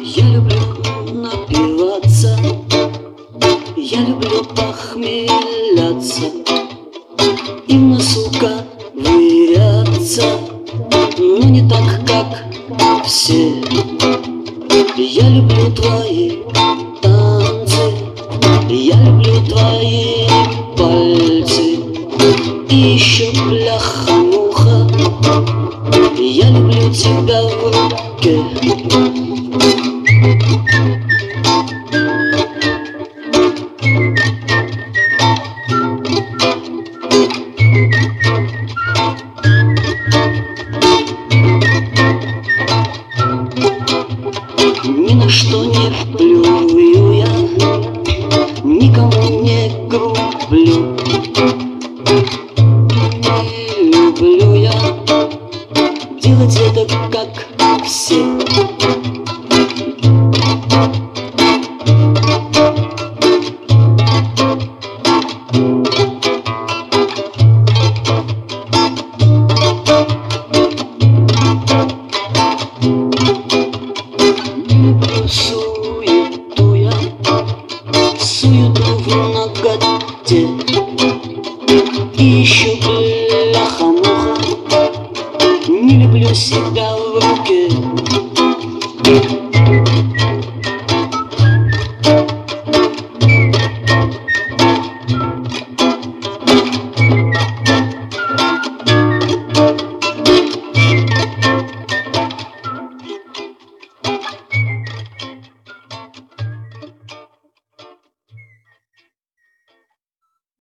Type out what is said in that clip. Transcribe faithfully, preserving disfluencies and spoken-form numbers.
Я люблю напиваться, я люблю похмеляться и в носу ковыряться, но не так, как все. Я люблю твои танцы, я люблю твои пальцы и еще бляха-муха, я люблю тебя в руке. Ни на что не вплюй,